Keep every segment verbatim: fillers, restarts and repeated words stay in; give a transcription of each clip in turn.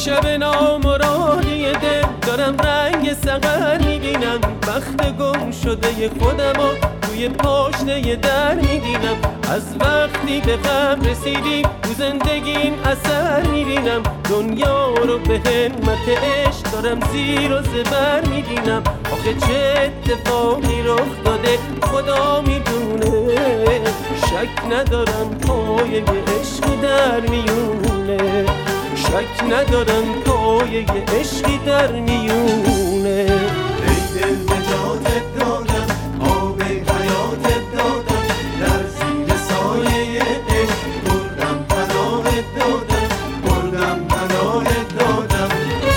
شب نامرادی دل دارم رنگ سقر میبینم، بخت گم شده خودمو توی پاشنه در میبینم. از وقتی به غم رسیدیم تو زندگیم اثر میبینم، دنیا رو به همت عشق دارم زیر و زبر میبینم. آخه چه اتفاقی رخ داده خدا میدونه، شک ندارم پایه عشقی در میونه، شک ندارم پایه عشقی در میونه. ای دل نجاتت دادم، آب حیاتت دادم، در زیر سایه عشق بردم پناهت دادم، بردم پناهت دادم.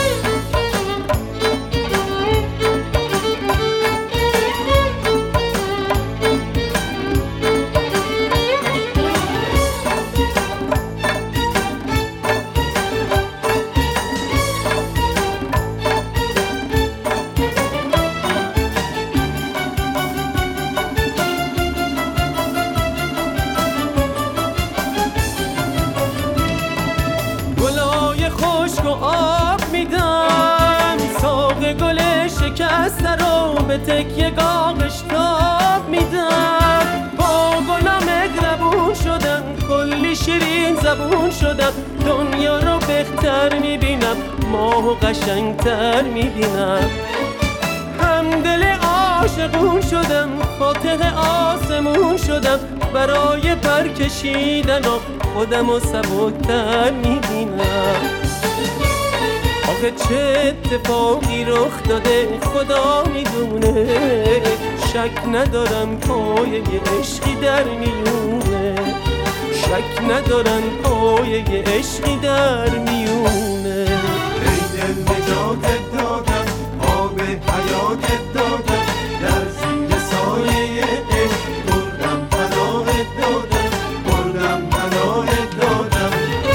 خشک و آب میدم، ساق گل شکسته رو به تکیه گاغش تاب میدم. با گلا مهربون شدم، کلی شیرین زبون شدم، دنیا رو بهتر میبینم، ماهو قشنگتر میبینم. همدل عاشقون شدم، فاتح آسمون شدم، برای پر کشیدن و خودم و سبکتر میبینم. آخه چه اتفاقی رخ داده خدا میدونه، شک ندارم پایه عشقی در میونه، شک ندارم پایه عشقی در میونه. ای دل نجاتت دادم، آب حیاتت دادم، در زیر سایه عشق بردم پناهت دادم، بردم پناهت دادم.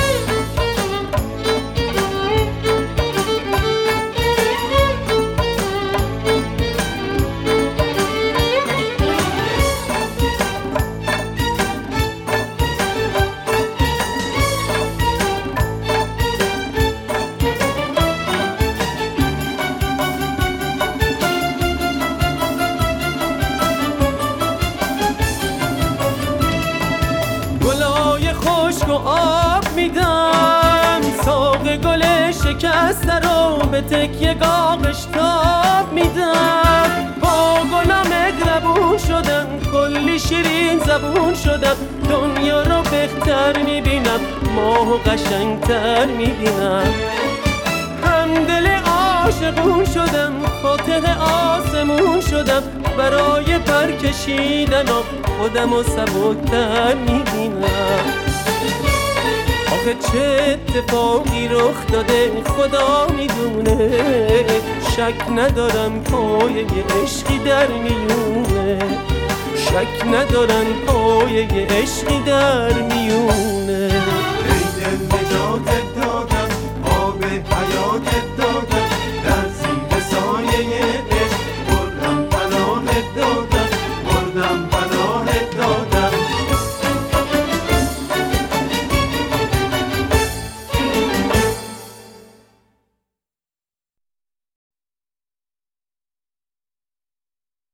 خشک و آب میدم، ساق گل شکسته رو به تکیه گاغش تاب میدم. با گلا مهربون شدم، کلی شیرین زبون شدم، دنیا رو بهتر میبینم، ماهو قشنگتر میبینم. همدل عاشقون شدم، فاتح آسمون شدم، برای پر کشیدن و خودم و سبکتر میبینم. آخه چه اتفاقی رخ داده خدا میدونه، شک ندارم پایه عشقی در میونه، شک ندارم پایه عشقی در میونه.